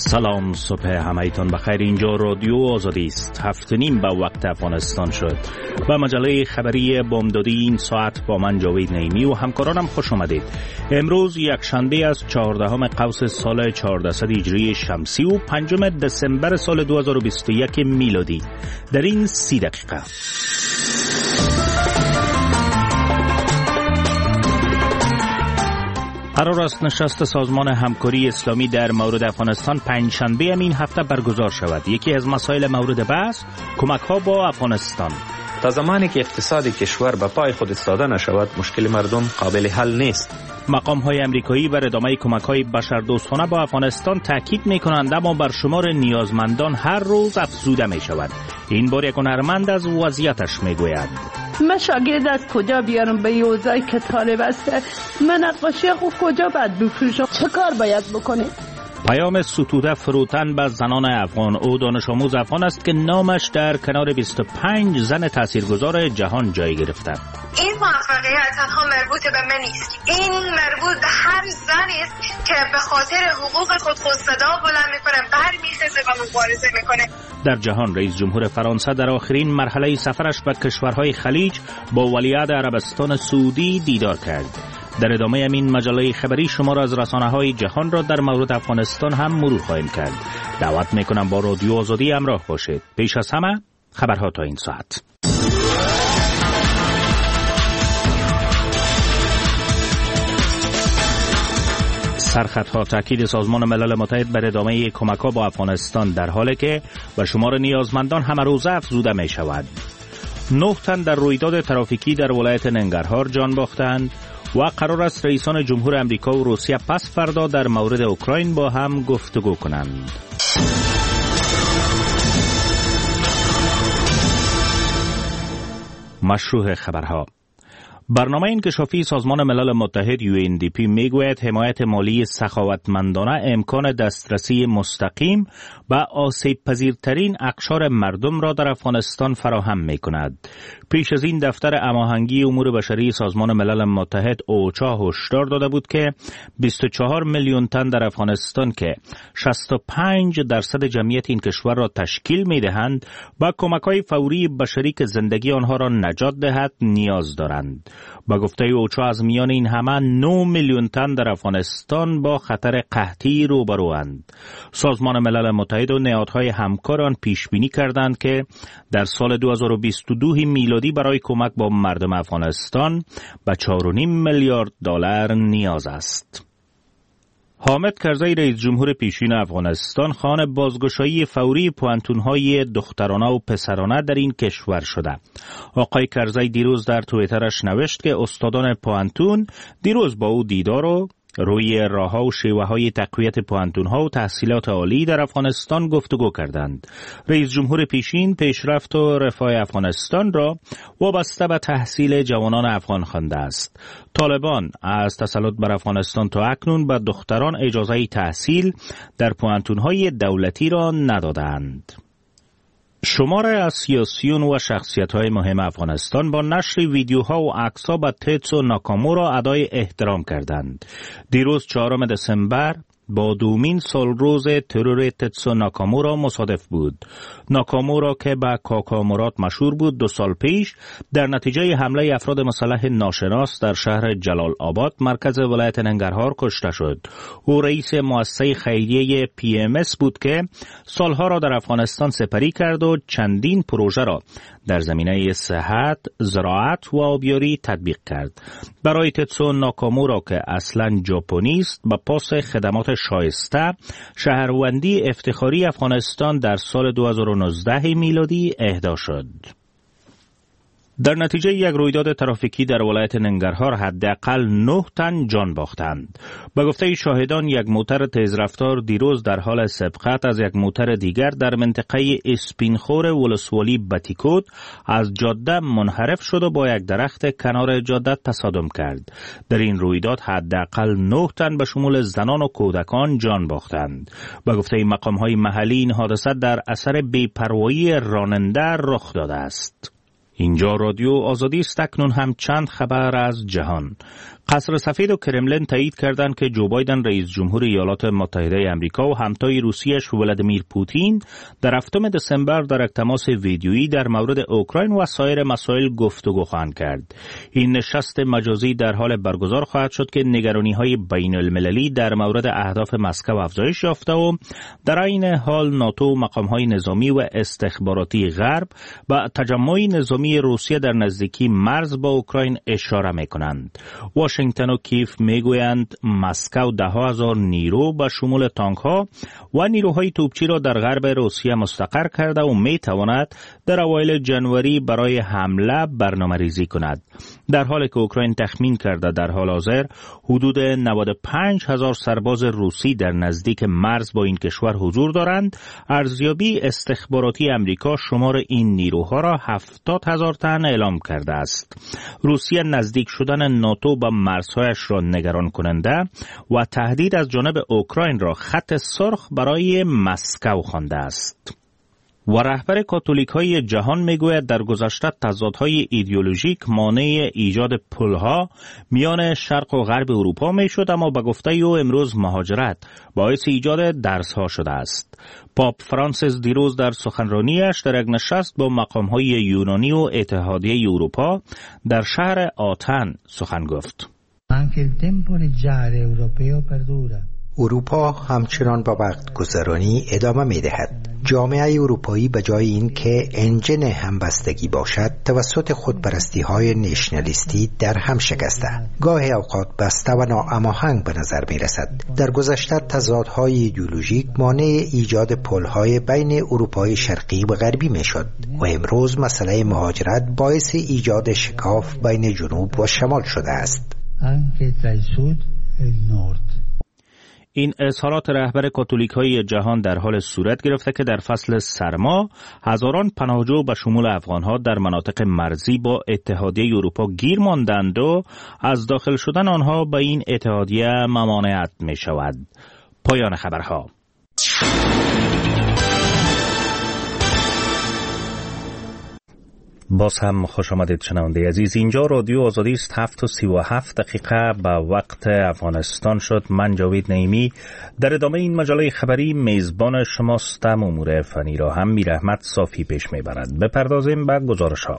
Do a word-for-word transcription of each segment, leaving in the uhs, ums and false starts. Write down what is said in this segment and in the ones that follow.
سلام، صبح همه‌تان بخیر. اینجا رادیو آزادی است. هفت نیم به وقت افغانستان شد. با مجله خبری بامدادی این ساعت با من جاوید نعیمی و همکارانم خوش آمدید. امروز یک شنبه از چهاردهم قوس سال چهاردهصد هجری شمسی و پنجم دسامبر سال دو هزار و بیست و یک میلادی. در این سی دقیقه قرار است نشست سازمان همکاری اسلامی در مورد افغانستان پنجشنبه این هفته برگزار شود. یکی از مسائل مورد بحث کمک ها با افغانستان. تا زمانی که اقتصاد کشور به پای خود ایستاده نشود، مشکل مردم قابل حل نیست. مقام های امریکایی بر ادامه کمک های بشردوستانه با افغانستان تاکید می کنند، اما بر شمار نیازمندان هر روز افزوده می شود. این بار یک هنرمند از وضعیتش می گوید. من شاگرد از کجا بیارم به یوزایی که طالب است؟ من نقاشی خود کجا باید بفروشم؟ چه کار باید بکنیم؟ پیام ستوده فروتن به زنان افغان. او دانش آموز افغان است که نامش در کنار بیست و پنج زن تاثیرگذار جهان جای گرفته. این موفقیت تنها مربوط به من نیست، این مربوط به هر زنی است که به خاطر حقوق خود خود صدا بلند میکنه، برمیخیزه و مبارزه میکنه. در جهان رئیس جمهور فرانسه در آخرین مرحله سفرش به کشورهای خلیج با ولیعهد عربستان سعودی دیدار کرد. در ادامه این مجله خبری شما را از رسانه‌های جهان را در مورد افغانستان هم مرور خواهیم کرد. دعوت میکنم با رادیو آزادی همراه باشید. پیش از همه خبرها تا این ساعت. سرخطها تاکید سازمان ملل متحد بر ادامه کمک‌ها با افغانستان در حالی که به شمار نیازمندان همه روزه افزوده می شود. نه تن در رویداد ترافیکی در ولایت ننگرهار جان باختند و قرار است رئیسان جمهور امریکا و روسیه پس فردا در مورد اوکراین با هم گفتگو کنند. مشروع خبرها. برنامه انکشافی سازمان ملل متحد یو ان دی پی میگوید حمایت مالی سخاوتمندانه امکان دسترسی مستقیم به آسیب پذیرترین اقشار مردم را در افغانستان فراهم می کند. پیش از این دفتر هماهنگی امور بشری سازمان ملل متحد اوچا هشدار داده بود که بیست و چهار میلیون تن در افغانستان که شصت و پنج درصد جمعیت این کشور را تشکیل می دهند با کمک‌های فوری بشری که زندگی آنها را نجات دهد نیاز دارند. با گفته اوچا از میان این همه نه میلیون تن در افغانستان با خطر قحطی روبروند. سازمان ملل متحد و نهادهای همکار آن پیش بینی کردند که در سال دو هزار و بیست و دو میلادی برای کمک با مردم افغانستان به چهار و نیم میلیارد دلار نیاز است. حامد کرزی رئیس جمهور پیشین افغانستان خواهان بازگشایی فوری پوانتون‌های دخترانه و پسرانه در این کشور شده. آقای کرزی دیروز در توییترش نوشت که استادان پوانتون دیروز با او دیدار و روی راه‌ها و شیوه‌های تقویت پوانتون‌ها و تحصیلات عالی در افغانستان گفتگو کردند. رئیس جمهور پیشین پیشرفت و رفاه افغانستان را وابسته به تحصیل جوانان افغان خوانده است. طالبان از تسلط بر افغانستان تا اکنون به دختران اجازه تحصیل در پوانتون‌های دولتی را ندادند. شمار از سیاسیون و شخصیت‌های مهم افغانستان با نشر ویدیوها و عکس‌ها به تتسو ناکامورا ادای احترام کردند. دیروز چهارم دسامبر با دومین سالروز ترور تتسو ناکامورا مصادف بود. ناکامورا که به کاکامورات مشهور بود، دو سال پیش در نتیجه حمله افراد مسلح ناشناس در شهر جلال آباد مرکز ولایت ننگرهار کشته شد. او رئیس مؤسسه خیریه پی ام اس بود که سالها را در افغانستان سپری کرد و چندین پروژه را در زمینه صحت، زراعت و آبیاری تطبیق کرد. برای تتسو ناکامورا که اصلاً ژاپنی است، با پاس خدمات شایسته شهروندی افتخاری افغانستان در سال دو هزار و نوزده میلادی اهدا شد. در نتیجه یک رویداد ترافیکی در ولایت ننگرهار حداقل نه تن جان باختند. به گفته شاهدان یک موتر تیزرفتار دیروز در حال سبقت از یک موتر دیگر در منطقه اسپینخور ولسوالی بتیکوت از جاده منحرف شد و با یک درخت کنار جاده تصادم کرد. در این رویداد حداقل نه تن به شمول زنان و کودکان جان باختند. به گفته مقام‌های محلی این حادثه در اثر بی‌پروایی راننده رخ داده است. اینجا رادیو آزادی است. اکنون هم چند خبر از جهان. قصر سفید و کرملین تایید کردند که جو بایدن رئیس جمهور ایالات متحده آمریکا و همتای روسیه‌اش ولادیمیر پوتین در هفتم دسامبر در یک تماس ویدیویی در مورد اوکراین و سایر مسائل گفتگو خواهند کرد. این نشست مجازی در حال برگزار خواهد شد که نگرانی‌های بین‌المللی در مورد اهداف مسکو افزایش یافته و در این حال ناتو و مقام‌های نظامی و استخباراتی غرب به تجمع نظامی روسیه در نزدیکی مرز با اوکراین اشاره می‌کنند. واشنگتن و کیف میگویند مسکو ده ها هزار نیرو به شمول تانک ها و نیروهای توپچی را در غرب روسیه مستقر کرده و میتواند در اوایل جنوری برای حمله برنامه ریزی کند. در حالی که اوکراین تخمین کرده در حال حاضر حدود نود و پنج هزار سرباز روسی در نزدیک مرز با این کشور حضور دارند، ارزیابی استخباراتی امریکا شمار این نیروها را هفتاد هزار تن اعلام کرده است. روسیه نزدیک شدن ناتو به مرزهایش را نگران کننده و تهدید از جانب اوکراین را خط سرخ برای مسکو خوانده است. و رهبر کاتولیک های جهان میگوید در گذشته تضادهای ایدئولوژیک مانع ایجاد پلها میان شرق و غرب اروپا میشد، اما به گفته او امروز مهاجرت باعث ایجاد درسها شده است. پاپ فرانسیس دیروز در سخنرانیش در یک نشست با مقامهای یونانی و اتحادیه اروپا در شهر آتن سخن گفت. اروپا همچنان با وقت گذرانی ادامه می دهد. جامعه اروپایی به جای این که انجن همبستگی باشد توسط خودپرستی های نیشنالیستی در هم شکسته، گاهی اوقات بسته و ناهماهنگ به نظر می رسد. در گذشته تضادهای ایدئولوژیک مانع ایجاد پلهای بین اروپای شرقی و غربی می شد و امروز مسئله مهاجرت باعث ایجاد شکاف بین جنوب و شمال شده است. این اظهارات رهبر کاتولیک‌های جهان در حال صورت گرفته که در فصل سرما هزاران پناهجو به شمول افغان‌ها در مناطق مرزی با اتحادیه اروپا گیر ماندند و از داخل شدن آنها به این اتحادیه ممانعت می‌شود. پایان خبرها. باز هم خوش آمدید شنونده عزیز. اینجا رادیو آزادی است. هفت و سی و هفت دقیقه به وقت افغانستان شد. من جاوید نعیمی در ادامه این مجله خبری میزبان شماستم. امور فنی را هم میر احمد صافی پیش میبرد. بپردازیم به گزارش ها.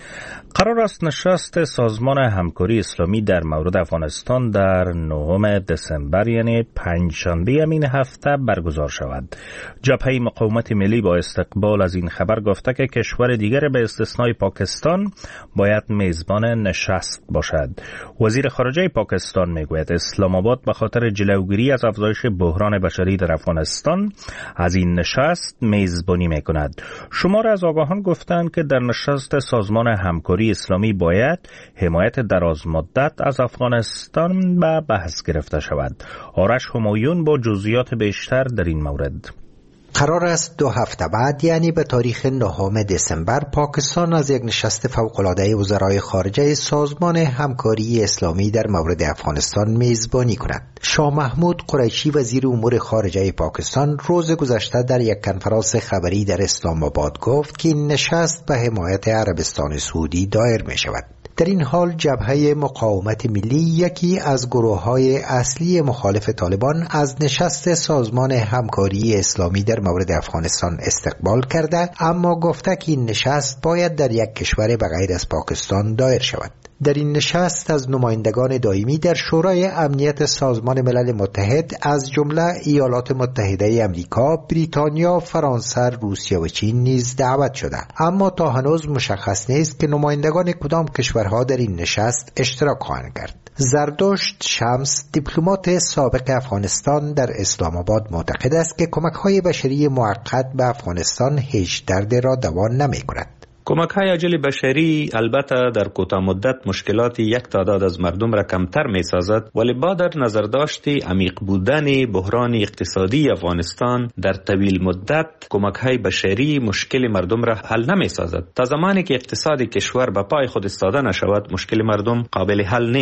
قرار است نشست سازمان همکاری اسلامی در مورد افغانستان در نهم دسامبر یعنی پنجشنبه همین هفته برگزار شود. جبهه مقاومت ملی با استقبال از این خبر گفته که کشور دیگر به استثنای پاکستان باید میزبان نشست باشد. وزیر خارجه پاکستان میگوید اسلام آباد به خاطر جلوگیری از افزایش بحران بشری در افغانستان از این نشست میزبانی میکند. شمار از آگاهان گفتند که در نشست سازمان همکاری اسلامی باید حمایت دراز مدت از افغانستان به بحث گرفته شود. آرش همایون با جزئیات بیشتر در این مورد. قرار است دو هفته بعد یعنی به تاریخ نهم دسامبر پاکستان از یک نشست فوق‌العاده وزرای خارجه سازمان همکاری اسلامی در مورد افغانستان میزبانی کند. شاه محمود قریشی وزیر امور خارجه پاکستان روز گذشته در یک کنفرانس خبری در اسلام آباد گفت که این نشست به حمایت عربستان سعودی دایر می شود. در این حال جبهه مقاومت ملی یکی از گروه‌های اصلی مخالف طالبان از نشست سازمان همکاری اسلامی در مورد افغانستان استقبال کرده، اما گفته که این نشست باید در یک کشور بغیر از پاکستان دایر شود. در این نشست از نمایندگان دائمی در شورای امنیت سازمان ملل متحد از جمله ایالات متحده آمریکا، بریتانیا، فرانسه، روسیه و چین نیز دعوت شده، اما تا هنوز مشخص نیست که نمایندگان کدام کشورها در این نشست اشتراک خواهند کرد. زردشت شمس، دیپلمات سابق افغانستان در اسلام آباد، معتقد است که کمک‌های بشری موقت به افغانستان هیچ درد را دوا نمی‌کند. کمک‌های عاجل بشری البته در کوتاه مدت مشکلات یک تعداد از مردم را کمتر می‌سازد، ولی با در نظر داشتی عمیق بودن بحران اقتصادی افغانستان در طویل مدت کمک‌های بشری مشکل مردم را حل نمی‌سازد. تا زمانی که اقتصاد کشور به پای خود ایستاده نشود، مشکل مردم قابل حل نیست.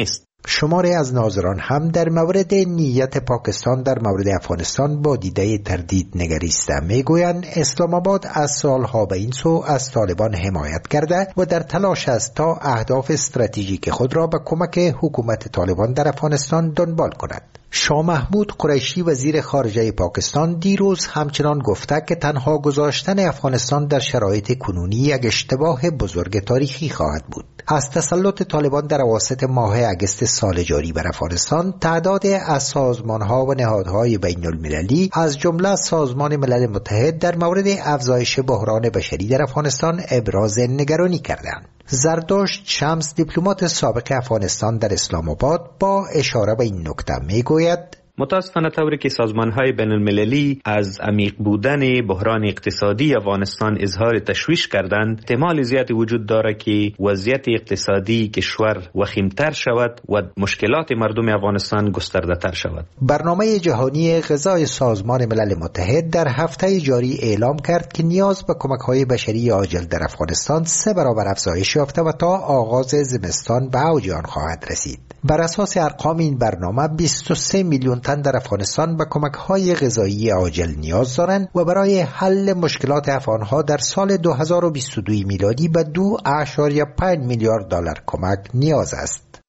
شماری از ناظران هم در مورد نیت پاکستان در مورد افغانستان با دیده تردید نگریسته. میگویند اسلام آباد از سالها به این سو از طالبان حمایت کرده و در تلاش است تا اهداف استراتژیک خود را به کمک حکومت طالبان در افغانستان دنبال کند. شاه محمود قریشی وزیر خارجه پاکستان دیروز همچنان گفته که تنها گذاشتن افغانستان در شرایط کنونی یک اشتباه بزرگ تاریخی خواهد بود. از تسلط طالبان در اواسط ماه اگست سال جاری بر افغانستان تعداد از سازمان‌ها و نهادهای بین‌المللی از جمله سازمان ملل متحد در مورد افزایش بحران بشری در افغانستان ابراز نگرانی کردند. زرداشت شمس دیپلمات سابق افغانستان در اسلام آباد با اشاره به این نکته میگوید متاسفانه طوری که سازمان‌های بین‌المللی از عمیق بودن بحران اقتصادی افغانستان اظهار تشویش کردند، احتمال زیادی وجود دارد که وضعیت اقتصادی کشور وخیمتر شود و مشکلات مردم افغانستان گسترده‌تر شود. برنامه جهانی غذای سازمان ملل متحد در هفته جاری اعلام کرد که نیاز به کمک‌های بشری عاجل در افغانستان سه برابر افزایش یافته و تا آغاز زمستان به اوج آن خواهد رسید. بر اساس ارقام این برنامه بیست و سه میلیون تن در افغانستان به کمک‌های غذایی عاجل نیاز دارند و برای حل مشکلات افغان‌ها در سال دو هزار و بیست و دو میلادی به دو اشاریه پنج میلیارد دلار کمک نیاز است.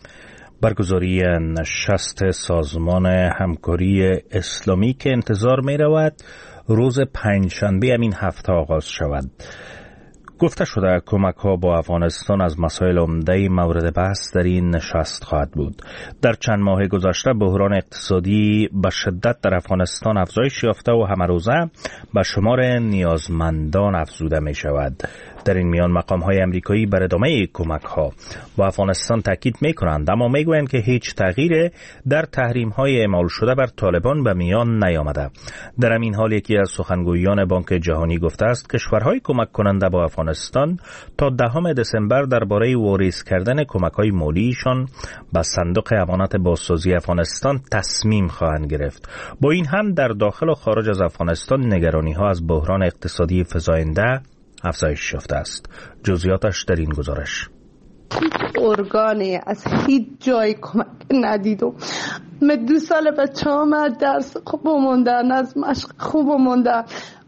برگزاری نشست سازمان همکاری اسلامی که انتظار می رود روز پنجشنبه همین هفته آغاز شود. گفته شده کمک ها با افغانستان از مسائل عمده مورد بحث در این نشست خواهد بود. در چند ماه گذشته بحران اقتصادی به شدت در افغانستان افزایش یافته و همه روزه به شمار نیازمندان افزوده می شود. در این میان مقام های امریکایی بر ادامه کمک ها با افغانستان تاکید می کنند، اما می گویند که هیچ تغییر در تحریم های اعمال شده بر طالبان به میان نیامده. در همین حال یکی از سخنگویان بانک جهانی گفته است کشورهای کمک کننده با افغانستان تا دهم دسامبر درباره واریز کردن کمک های مالیشان به صندوق امانت بازسازی افغانستان تصمیم خواهند گرفت. با این هم در داخل و خارج از افغانستان نگرانی ها از بحران اقتصادی فزاینده افزایش یافته است. جزئیاتش در این گزارش. ارگانی از هیچ جای کمک ندیدم. من دو سال بچه ها درس خوب موندن، از مشق خوب موندن.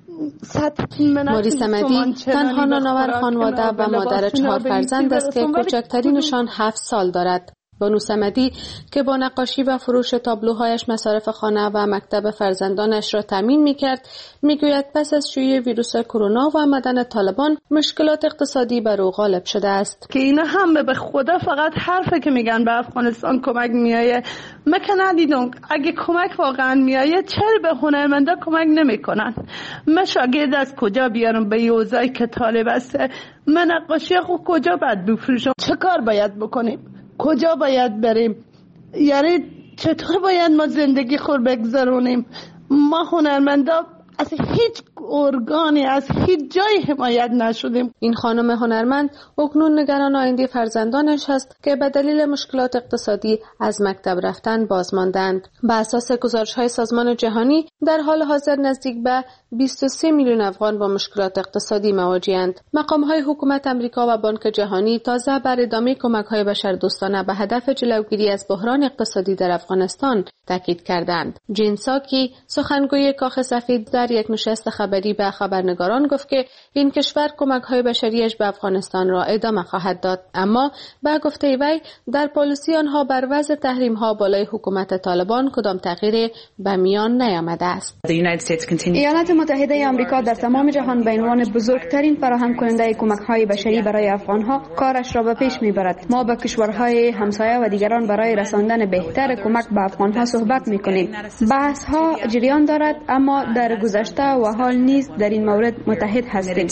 موری صمدی تنها نانآور خانواده و مادر چهار فرزند است که کوچکترینشان هفت سال دارد. بانو صمدی که با نقاشی و فروش تابلوهایش مصارف خانه و مکتب فرزندانش را تامین می‌کرد، می‌گوید پس از شیوع ویروس کرونا و آمدن طالبان مشکلات اقتصادی بر او غالب شده است. که اینا هم به خدا فقط حرفه که میگن به افغانستان کمک میایه. من که ندیدم اگه کمک واقعا میایه چرا به هنرمندا کمک نمیکنن؟ من شاگرد از کجا بیارم به یوزایی که طالب است؟ من نقاشی خود کجا باید بفروشم؟ چه کار باید بکنیم؟ کجا باید بریم؟ یعنی چطور باید ما زندگی خود بگذرونیم؟ ما هنرمندا از هیچ ارگانی از هیچ جای حمایت نشدیم. این خانم هنرمند اکنون نگران آینده فرزندانش هست که به دلیل مشکلات اقتصادی از مکتب رفتن باز ماندند. به اساس گزارش‌های سازمان جهانی در حال حاضر نزدیک به بیست و سه میلیون افغان با مشکلات اقتصادی مواجه‌اند. مقام‌های حکومت آمریکا و بانک جهانی تازه بر ادامه کمک‌های بشردوستانه به هدف جلوگیری از بحران اقتصادی در افغانستان تاکید کردند. جین ساکی سخنگوی کاخ سفید در یک نشست خبری به خبرنگاران گفت که این کشور کمک‌های بشریش به افغانستان را ادامه خواهد داد، اما به گفته وی در پالیسی آنها بر وضع تحریم‌ها بالای حکومت طالبان کدام تغییر به میان نیامده است. ایالات متحده آمریکا در تمام جهان به عنوان بزرگترین فراهم کننده کمک‌های بشری برای افغان‌ها کارش را به پیش می‌برد. ما با کشورهای همسایه و دیگران برای رساندن بهتر کمک به افغان‌ها صحبت می‌کنیم. بحث‌ها جریان دارد، اما در گذشته و حال نیز در این مورد متحد هستیم.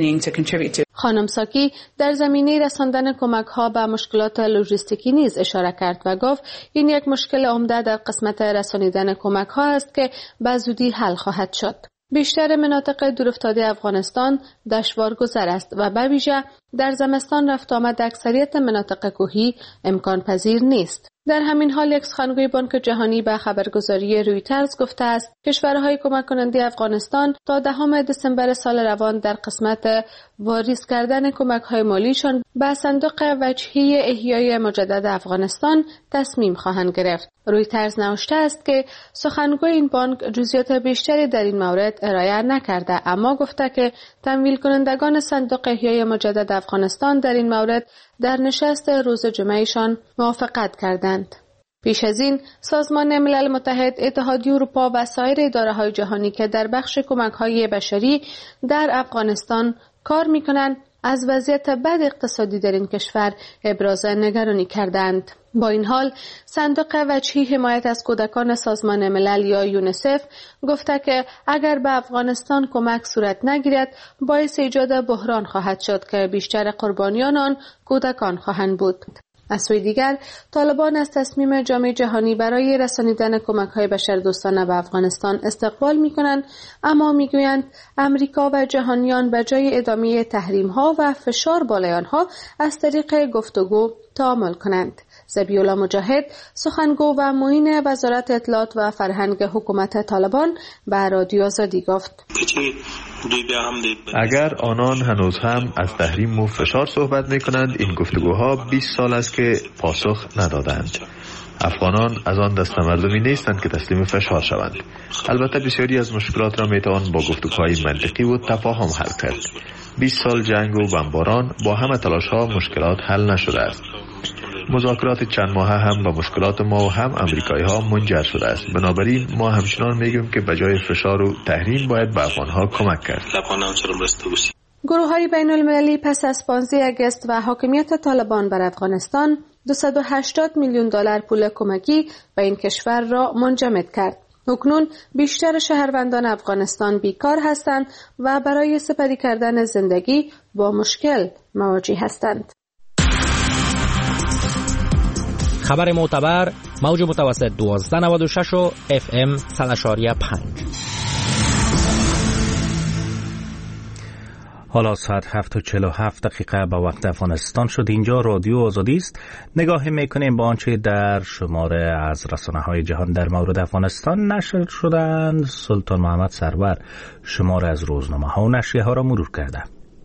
خانم ساکی در زمینه رساندن کمک‌ها به مشکلات لوجستیکی نیز اشاره کرد و گفت این یک مشکل عمده در قسمت رسانیدن کمک‌ها است که به زودی حل خواهد شد. بیشتر مناطق دورافتاده افغانستان دشوار گذر است و به ویژه در زمستان رفت آمد اکثریت مناطق کوهی امکان پذیر نیست. در همین حال یک سخنگوی بانک جهانی به خبرگزاری رویترز گفته است کشورهای کمک کننده افغانستان تا دهم دسامبر سال روان در قسمت واریز کردن کمک‌های مالیشان به صندوق وجهی احیای مجدد افغانستان تصمیم خواهند گرفت. رویترز نوشته است که سخنگوی این بانک جزئیات بیشتری در این مورد ارائه نکرده، اما گفته که تمویل کنندگان صندوق احیای مجدد افغانستان در این مورد در نشست روز جمعهشان موافقت کردند. پیش از این سازمان ملل متحد، اتحادیه اروپا و سایر اداره‌های جهانی که در بخش کمک‌های بشری در افغانستان کار می‌کنند از وضعیت بد اقتصادی در این کشور ابراز نگرانی کردند. با این حال صندوق وجهی حمایت از کودکان سازمان ملل یا یونیسف گفته که اگر به افغانستان کمک صورت نگیرد باعث ایجاد بحران خواهد شد که بیشتر قربانیان آن کودکان خواهند بود. از سوی دیگر طالبان از تصمیم جامعه جهانی برای رسانیدن کمک‌های بشردوستانه به افغانستان استقبال می‌کنند، اما می‌گویند امریکا و جهانیان به جای ادامه تحریم‌ها و فشار بالای آنها از طریق گفتگو تعامل کنند. ذبیح‌الله مجاهد، سخنگو و معین وزارت اطلاعات و فرهنگ حکومت طالبان به رادیو آزادی گفت: اگر آنان هنوز هم از تحریم و فشار صحبت می‌کنند، این گفتگوها بیست سال است که پاسخ ندادند. افغانان از آن دست مردمی نیستند که تسلیم فشار شوند. البته بسیاری از مشکلات را میتوان با گفتگوهای منطقی و تفاهم حل کرد. بیست سال جنگ و بمباران با همه تلاش‌ها مشکلات حل نشده است. مذاکرات چند ماهه هم با مشکلات ما و هم امریکایی ها منجر شده است. بنابراین ما همچنان میگیم که بجای فشار و تحریم باید به افغان‌ها کمک کرد. گروه‌های بین‌المللی پس از پانزده آگوست و حاکمیت طالبان بر افغانستان دویست و هشتاد میلیون دلار پول کمکی به این کشور را منجمد کرد. اکنون بیشتر شهروندان افغانستان بیکار هستند و برای سپری کردن زندگی با مشکل مواجه هستند. خبر معتبر، موج متوسط دوازده نود و شش و اف ام صد و پنج. حالا ساعت هفت و چهل و هفت دقیقه به وقت افغانستان شد. اینجا رادیو آزادی است. نگاه میکنیم با آنچه در شماره از رسانه‌های جهان در مورد افغانستان نشر شدند. سلطان محمد سرور شماره از روزنامه‌ها و نشریه‌ها را مرور کرده.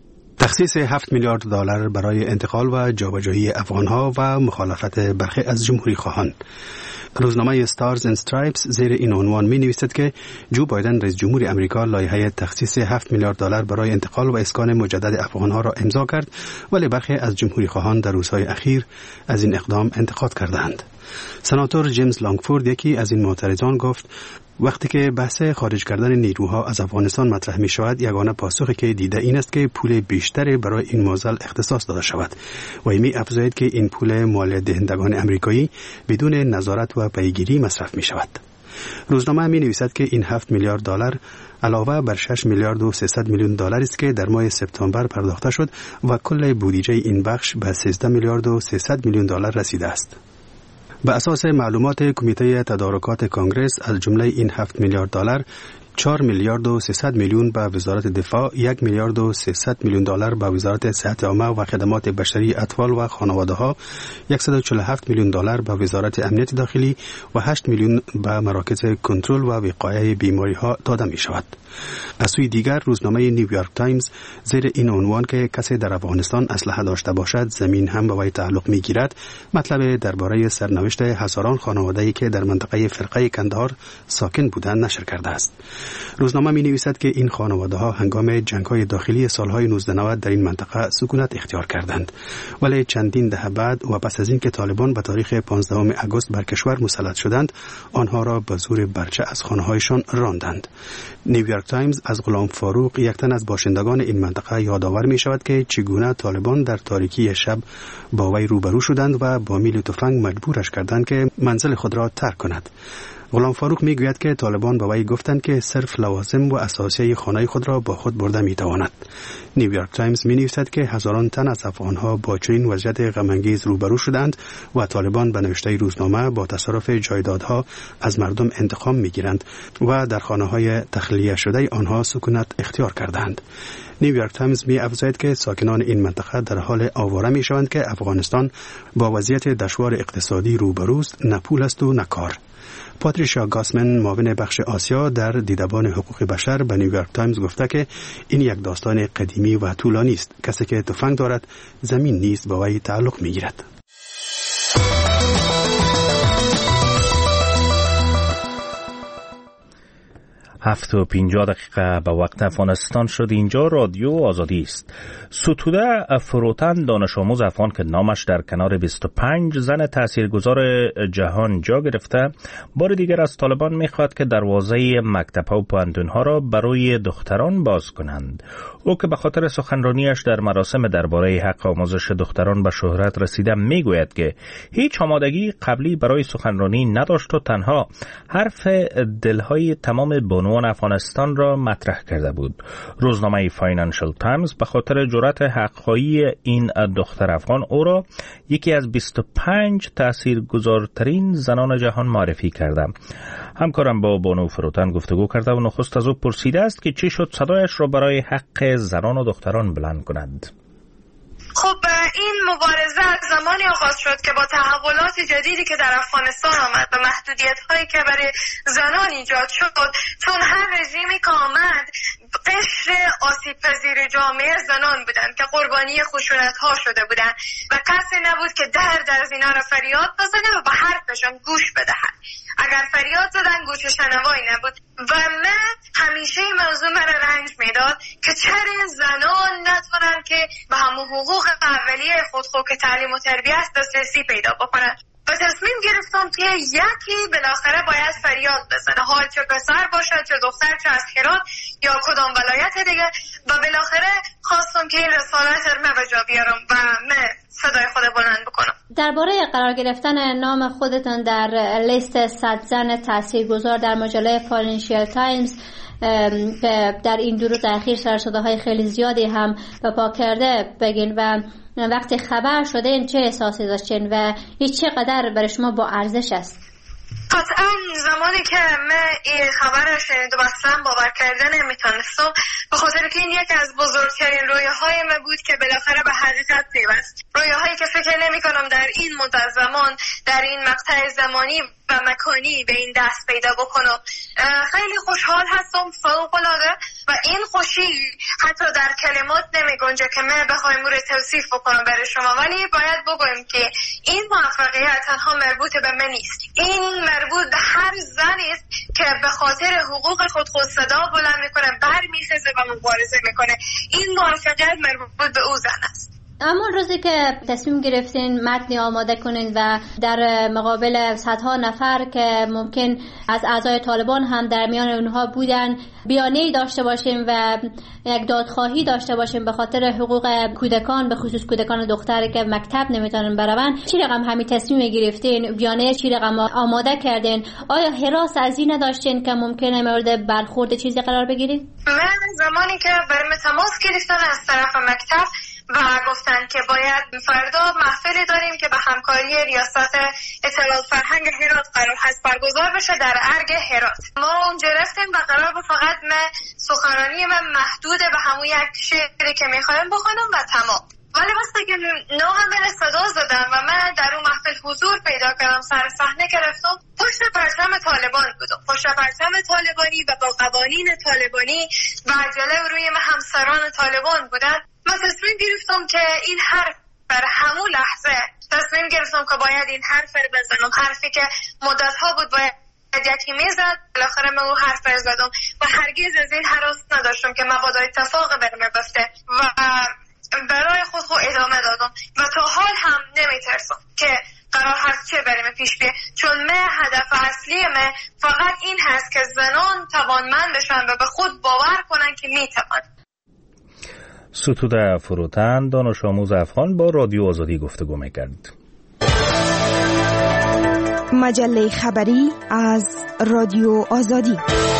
تخصیص هفت میلیارد دلار برای انتقال و جابجایی افغانها و مخالفت برخی از جمهوری خواهان. روزنامه استارز اند استرایپس زیر این عنوان می نویسد که جو بایدن رئیس جمهور امریکا لایحه تخصیص هفت میلیارد دلار برای انتقال و اسکان مجدد افغانها را امضا کرد، ولی برخی از جمهوری خواهان در روزهای اخیر از این اقدام انتقاد کردند. سناتور جیمز لانگفورد، یکی از این معترضان، گفت وقتی که بحث خارج کردن نیروها از افغانستان مطرح می شود، یگانه پاسخی که دیده این است که پول بیشتری برای این موضوع اختصاص داده شود و می افزاید که این پول مالیات دهندگان امریکایی بدون نظارت و پیگیری مصرف می شود. روزنامه می نویسد که این هفت میلیارد دلار علاوه بر شش میلیارد و سیصد میلیون دلار است که در ماه سپتامبر پرداخته شد و کل بودجه این بخش به سیزده میلیارد و سیصد میلیون دلار رسیده است. به اساس معلومات کمیته تدارکات کانگرس، از جمله این هفت میلیارد دلار، چهار میلیارد و سیصد میلیون به وزارت دفاع، یک میلیارد و سیصد میلیون دلار به وزارت صحت عامه و خدمات بشری اطفال و خانواده ها، صد و چهل و هفت میلیون دلار به وزارت امنیت داخلی و هشت میلیون به مراکز کنترل و وقایع بیماری ها داده می شود. از سوی دیگر روزنامه نیویورک تایمز زیر این عنوان که کسی در افغانستان اسلحه داشته باشد زمین هم به وی تعلق می گیرد، مطلب درباره سرنوشت هزاران خانواده‌ای که در منطقه فرقه کندهار ساکن بودند نشر کرده است. روزنامه می نویسد که این خانواده ها هنگام جنگ های داخلی سالهای نوزده نود در این منطقه سکونت اختیار کردند، ولی چندین دهه بعد و پس از اینکه طالبان به تاریخ پانزدهم آگوست بر کشور مسلط شدند، آنها را به زور برچه از خانه هایشان راندند. نیویورک تایمز از غلام فاروق، یک تن از باشندگان این منطقه، یادآور می شود که چگونه طالبان در تاریکی شب با وی روبرو شدند و با میل تفنگ مجبورش کردند که منزل خود را ترک کند. غلام فاروق می گوید که طالبان به وی گفتند که صرف لوازم و اساسیه خانه خود را با خود برده می تواند. نیویورک تایمز می نویسد که هزاران تن از افغانها با چنین وضعیت غم‌انگیز روبرو شدند و طالبان به نوشته روزنامه با تصرف جایدادها از مردم انتقام می گیرند و در خانه های تخلیه شده آنها سکونت اختیار کردند. نیویورک تایمز می افزاید که ساکنان این منطقه در حال آواره می شوند که افغانستان با وضعیت دشوار اقتصادی روبروست، نه پول است و نه کار. پاتریشیا پاتریشیا گاسمن معاون بخش آسیا در دیدبان حقوق بشر به نیویورک تایمز گفته که این یک داستان قدیمی و طولانی است. کسی که تفنگ دارد زمین نیز با وی تعلق می‌گیرد. هفت و پینجاه دقیقه به وقت افغانستان شد. اینجا رادیو آزادی است. ستوده فروتن دانش آموز افغان که نامش در کنار بیست و پنج زن تاثیرگذار جهان جا گرفته، بار دیگر از طالبان میخواد که دروازه مکتب‌ها و پوهنتون‌ها را برای دختران باز کنند. او که به خاطر سخنرانیش در مراسم درباره حق آموزش دختران به شهرت رسیده میگوید که هیچ آمادگی قبلی برای سخنرانی نداشت و تنها حرف دلهای تمام بانوان افغانستان را مطرح کرده بود. روزنامه فاینانشل تایمز به خاطر جرأت حق‌خواهی این دختر افغان او را یکی از بیست و پنج تاثیرگذارترین زنان جهان معرفی کرده. همکارم با بانو فروتن گفتگو کرده و نخست از او پرسیده است که چی شد صدایش را برای حق زنان و دختران بلند کند. خب این مبارزه از زمانی آغاز شد که با تحولات جدیدی که در افغانستان آمد و محدودیت هایی که برای زنان ایجاد شد، چون هر رژیمی که آمد قشر آسیب پذیر جامعه زنان بودند که قربانی خشونت ها شده بودند و کسی نبود که در در اینا را فریاد بزنه و به حرفشان گوش بدهد. اگر فریاد زدن گوش شنوایی نبود و من همیشه این موضوع مرا رنج میداد که چرا زنان نتونن که به همون حقوق اولیه خود خود که تعلیم و تربیت دسترسی پیدا بکنن. و تصمیم گرفتم که یکی بالاخره باید فریاد بزنه، حال چه پسر باشد چه دختر چه از هرات یا کدام ولایت دیگه، و بالاخره خواستم که این رسالت رو به جا بیارم و من صدای خود بلند بکنم. درباره قرار گرفتن نام خودتون در لیست صد زن تاثیرگذار در مجله فاینانشل تایمز در این دو روز اخیر سرصداهای خیلی زیادی هم به پا کرده بگین و وقتی خبر شده این چه احساسی داشتین و این چقدر برای شما با ارزش است؟ قطعا زمانی که من این خبر رو شنیدم اصلا باور کردن نمیتونستم، به خاطر که این یکی از بزرگترین رویاهای من بود که بالاخره به حقیقت پیوست. رویاهایی که فکر نمی کنم در این مدت زمان در این مقطع زمانی و مکانی به این دست پیدا بکنم. خیلی خوشحال هستم، فوق‌العاده، و این خوشی حتی در کلمات نمی گنجه که من بخوایم رو توصیف بکنم برای شما، ولی باید بگویم که این موفقیت تنها مربوط به من نیست، این مربوط به هر زنی است که به خاطر حقوق خود خود صدا بلند میکنه، برمیخیزه و مبارزه میکنه. این موفقیت مربوط به او زن است. اما روزی که تصمیم گرفتین متنی آماده کنین و در مقابل صدها نفر که ممکن از اعضای طالبان هم در میان اونها بودن بیانیه‌ای داشته باشیم و یک دادخواهی داشته باشیم به خاطر حقوق کودکان، به خصوص کودکان دختری که مکتب نمیتونن برون، چی رقم همین تصمیم گرفتین؟ بیانیه چی رقم آماده کردین؟ آیا هراس از این نداشتین که ممکنه مورد برخورد چیزی قرار بگیرید؟ من زمانی که برام تماس گرفتن از طرف مکتب و گفتن که باید فردا محفلی داریم که به همکاری ریاست اطلاعات فرهنگ هرات قرار هست برگزار بشه در ارگ هرات. ما اونجا رفتیم و قرار بود فقط من سخنرانی من محدود به همون یک شعری که میخوایم بخونم و تمام. ولی وقتی که نام من صدا زدن و من در اون محفل حضور پیدا کردم، سر صحنه که رفتم، پشت پرچم طالبان بودم، پشت پرچم طالبانی و با قوانین طالبانی و عجله روی من همسران طالبان بودن. من تصمیم گرفتم که این حرف بر همون لحظه تصمیم گرفتم که باید این حرف رو بزنم، حرفی که مدت‌ها بود باید یکی میزد، بالاخره من اون حرف رو زدم و هرگز از این هراس نداشتم که مبادا اتفاق برمه بسته و برای خود خود ادامه دادم و تا حال هم نمیترسم که قرار هست چه بریم پیش بیه، چون من هدف اصلی من فقط این هست که زنان توانمند بشن و به خود باور کنن که میتوان. ستوده فروتن دانش آموز افغان با رادیو آزادی گفتگو میکرد. مجله خبری از رادیو آزادی.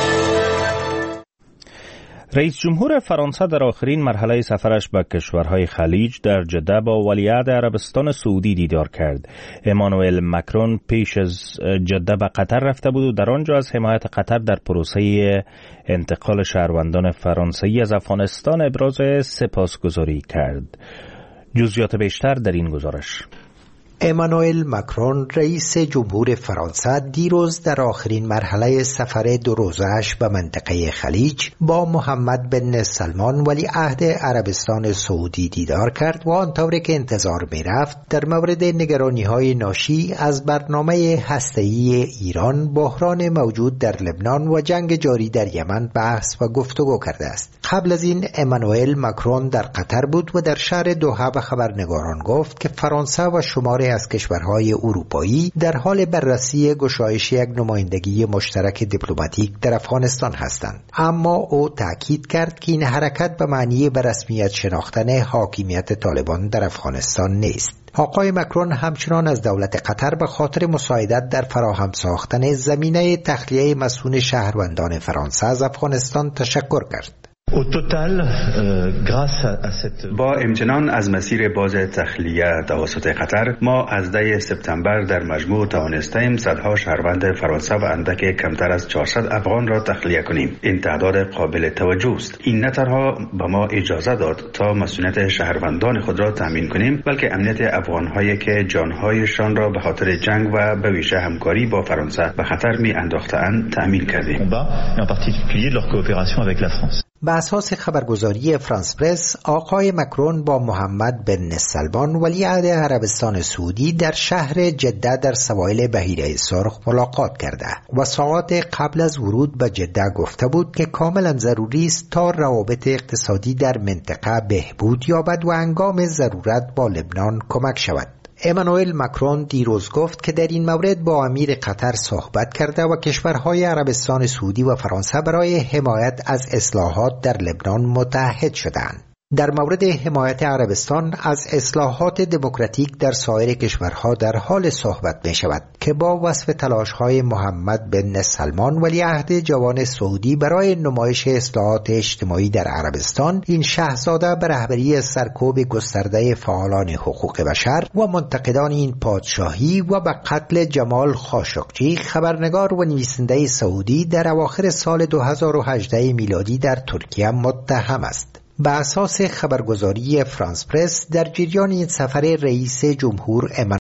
رئیس جمهور فرانسه در آخرین مرحله سفرش به کشورهای خلیج در جده با ولیعهد عربستان سعودی دیدار کرد. امانوئل مکرون پیش از جده به قطر رفته بود و در آنجا از حمایت قطر در پروسه انتقال شهروندان فرانسوی از افغانستان ابراز سپاسگزاری کرد. جزئیات بیشتر در این گزارش. امانوئل ماکرون رئیس جمهور فرانسه دیروز در آخرین مرحله سفر دو روزه‌اش به منطقه خلیج با محمد بن سلمان ولی عهد عربستان سعودی دیدار کرد و آنطوری که انتظار می رفت در مورد نگرانی‌های ناشی از برنامه هسته‌ای ایران، بحران موجود در لبنان و جنگ جاری در یمن بحث و گفتگو کرده است. قبل از این امانوئل ماکرون در قطر بود و در شهر دوحه به خبرنگاران گفت که فرانسه و شماری از کشورهای اروپایی در حال بررسی گشایش یک نمایندگی مشترک دیپلماتیک در افغانستان هستند، اما او تاکید کرد که این حرکت به معنی به رسمیت شناختن حاکمیت طالبان در افغانستان نیست. آقای ماکرون همچنان از دولت قطر به خاطر مساعدت در فراهم ساختن زمینه تخلیه مسئول شهروندان فرانسه از افغانستان تشکر کرد. با امتنان از مسیر باز تخلیه توسط قطر، ما از ده سپتامبر در مجموع توانستیم صدها شهروند فرانسه و اندک کمتر از چهارصد افغان را تخلیه کنیم. این تعداد قابل توجه است. این نه تنها به ما اجازه داد تا مسئولیت شهروندان خود را تامین کنیم، بلکه امنیت افغان‌هایی که جان‌هایشان را به خاطر جنگ و به ویژه همکاری با فرانسه به خطر می انداختند تامین کردیم. به اساس خبرگزاری فرانس پرس، آقای ماکرون با محمد بن سلمان ولیعهد عربستان سعودی در شهر جده در سواحل بحیره سرخ ملاقات کرده و ساعات قبل از ورود به جده گفته بود که کاملا ضروری است تا روابط اقتصادی در منطقه بهبود یابد و هنگام ضرورت با لبنان کمک شود. امانوئل ماکرون دیروز گفت که در این مورد با امیر قطر صحبت کرده و کشورهای عربستان سعودی و فرانسه برای حمایت از اصلاحات در لبنان متحد شدند. در مورد حمایت عربستان از اصلاحات دموکراتیک در سایر کشورها در حال صحبت می شود که با وصف تلاش‌های محمد بن سلمان ولیعهد جوان سعودی برای نمایش اصلاحات اجتماعی در عربستان، این شاهزاده به رهبری سرکوب گسترده فعالان حقوق بشر و منتقدان این پادشاهی و به قتل جمال خاشقچی، خبرنگار و نویسنده سعودی، در اواخر سال دو هزار و هجده میلادی در ترکیه متهم است. به اساس خبرگزاری فرانس پرس، در جریان این سفر رئیس جمهور